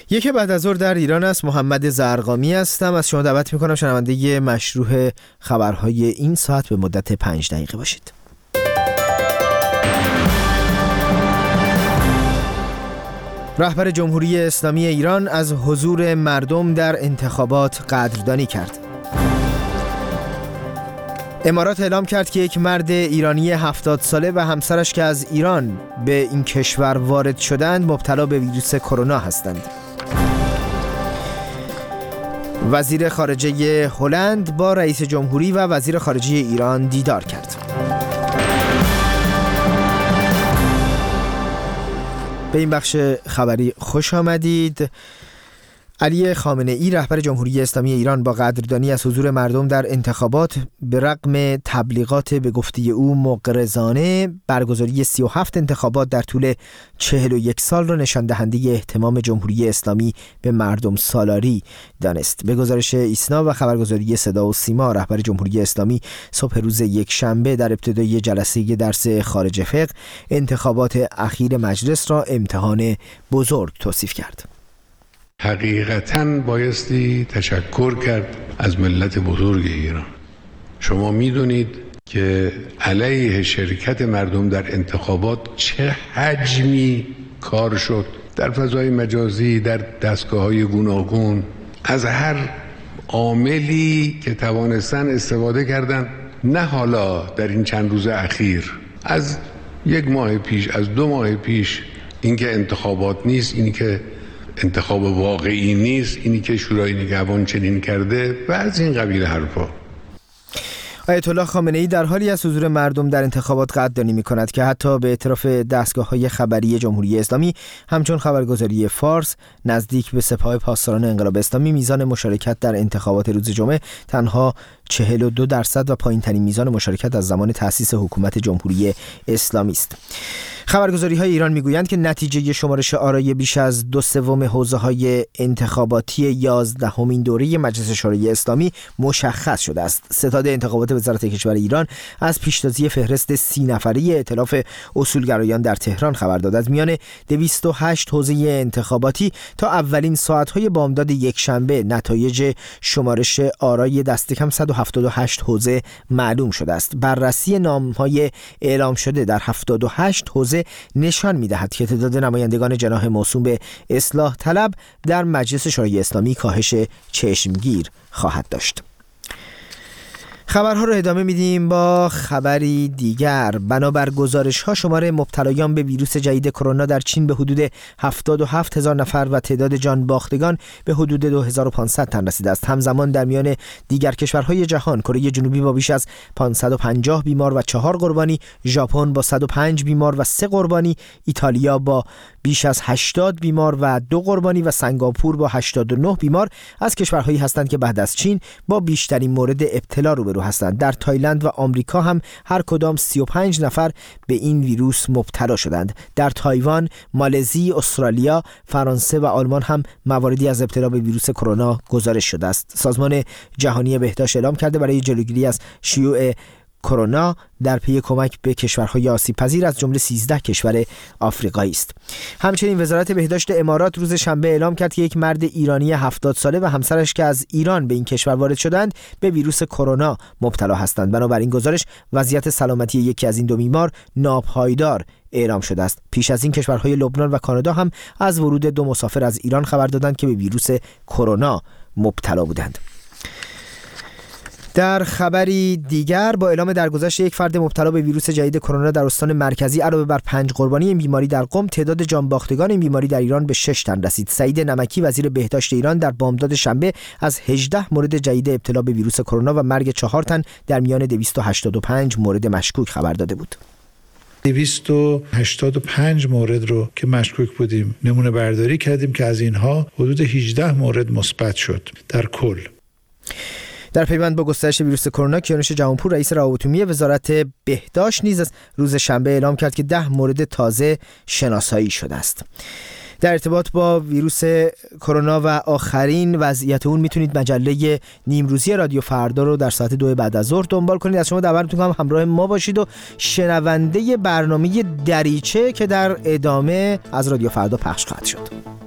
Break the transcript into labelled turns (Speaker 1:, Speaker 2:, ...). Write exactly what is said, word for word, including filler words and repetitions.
Speaker 1: یک بعد از ظهر در ایران است. محمد زرقامی هستم. از شما دعوت میکنم شنونده مشروع خبرهای این ساعت به مدت پنج دقیقه باشید. رهبر جمهوری اسلامی ایران از حضور مردم در انتخابات قدردانی کرد. امارات اعلام کرد که یک مرد ایرانی هفتاد ساله و همسرش که از ایران به این کشور وارد شدند مبتلا به ویروس کرونا هستند. وزیر خارجه هلند با رئیس جمهوری و وزیر خارجه ایران دیدار کرد. به این بخش خبری خوش آمدید. علی خامنه ای رهبر جمهوری اسلامی ایران با قدردانی از حضور مردم در انتخابات به رغم تبلیغات به گفته او مغرضانه برگزاری سی و هفت انتخابات در طول چهل و یک سال را نشان دهنده اهتمام جمهوری اسلامی به مردم سالاری دانست. به گزارش ایسنا و خبرگزاری صدا و سیما، رهبر جمهوری اسلامی صبح روز یک شنبه در ابتدای جلسه درس خارج فقه انتخابات اخیر مجلس را امتحان بزرگ توصیف کرد.
Speaker 2: حقیقتاً بایستی تشکر کرد از ملت بزرگ ایران. شما میدونید که علیه شرکت مردم در انتخابات چه حجمی کار شد، در فضای مجازی، در دستگاه‌های گوناگون، از هر عاملی که توانستن استفاده کردن. نه حالا در این چند روز اخیر، از یک ماه پیش، از دو ماه پیش، اینکه انتخابات نیست، اینی که انتخاب واقعی نیست، اینی که شورای نگهبان چنین کرده و از این قبیل حرفا.
Speaker 1: آیت الله خامنه ای در حالی از حضور مردم در انتخابات قدردانی می‌کند که حتی به اطراف دستگاه‌های خبری جمهوری اسلامی همچون خبرگزاری فارس نزدیک به سپاه پاسداران انقلاب اسلامی میزان مشارکت در انتخابات روز جمعه تنها چهل و دو درصد و پایین‌ترین میزان مشارکت از زمان تأسیس حکومت جمهوری اسلامی است. خبرگزاری‌های ایران می‌گویند که نتیجه شمارش آرای بیش از دو سوم حوزه‌های انتخاباتی یازدهمین دوره مجلس شورای اسلامی مشخص شده است. ستاد انتخابات وزارت کشور ایران از پیشتازی فهرست سی نفره ائتلاف اصولگرایان در تهران خبر داد. از میان دویست و هشت حوزه انتخاباتی تا اولین ساعت‌های بامداد یکشنبه نتایج شمارش آرای دست کم صد و هفتاد و هشت حوزه معلوم شده است. بررسی نام‌های اعلام شده در هفتاد و هشت حوزه نشان می‌دهد که تعداد نمایندگان جناح موسوم به اصلاح طلب در مجلس شورای اسلامی کاهش چشمگیر خواهد داشت. خبرها رو ادامه میدیم با خبری دیگر. بنابر گزارش‌ها شمار مبتلایان به ویروس جدید کرونا در چین به حدود هفتاد و هفت هزار نفر و تعداد جان باختگان به حدود دو هزار و پانصد تن رسیده است. همزمان در میان دیگر کشورهای جهان کره جنوبی با بیش از پانصد و پنجاه بیمار و چهار قربانی، ژاپن با صد و پنج بیمار و سه قربانی، ایتالیا با بیش از هشتاد بیمار و دو قربانی و سنگاپور با هشتاد و نه بیمار از کشورهایی هستند که بعد از چین با بیشترین مورد ابتلا روبرو هستند. در تایلند و آمریکا هم هر کدام سی و پنج نفر به این ویروس مبتلا شدند. در تایوان، مالزی، استرالیا، فرانسه و آلمان هم مواردی از ابتلا به ویروس کرونا گزارش شده است. سازمان جهانی بهداشت اعلام کرده برای جلوگیری از شیوع کرونا در پی کمک به کشورهای آسیب پذیر از جمله سیزده کشور آفریقایی است. همچنین وزارت بهداشت امارات روز شنبه اعلام کرد که یک مرد ایرانی هفتاد ساله و همسرش که از ایران به این کشور وارد شدند به ویروس کرونا مبتلا هستند. بنابراین گزارش وضعیت سلامتی یکی از این دو بیمار ناپایدار اعلام شده است. پیش از این کشورهای لبنان و کانادا هم از ورود دو مسافر از ایران خبر دادند که به ویروس کرونا مبتلا بودند. در خبری دیگر با اعلام درگذشت یک فرد مبتلا به ویروس جدید کرونا در استان مرکزی علاوه بر پنج قربانی این بیماری در قم، تعداد جانباختگان این بیماری در ایران به شش تن رسید. سعید نمکی وزیر بهداشت ایران در بامداد شنبه از هجده مورد جدید ابتلا به ویروس کرونا و مرگ چهار تن در میان دویست و هشتاد و پنج مورد مشکوک خبر داده بود.
Speaker 3: دویست و هشتاد و پنج مورد رو که مشکوک بودیم نمونه برداری کردیم که از اینها حدود هجده مورد مثبت شد در کل.
Speaker 1: در پیوند با گسترش ویروس کرونا، کیانوش جهانپور رئیس روابط عمومی وزارت بهداشت نیز روز شنبه اعلام کرد که ده مورد تازه شناسایی شده است. در ارتباط با ویروس کرونا و آخرین وضعیت اون میتونید مجله نیمروزی رادیو فردا رو در ساعت دو بعد از ظهر دنبال کنید. از شما دعوت می‌کنم همراه ما باشید و شنونده برنامه دریچه که در ادامه از رادیو فردا پخش خواهد شد.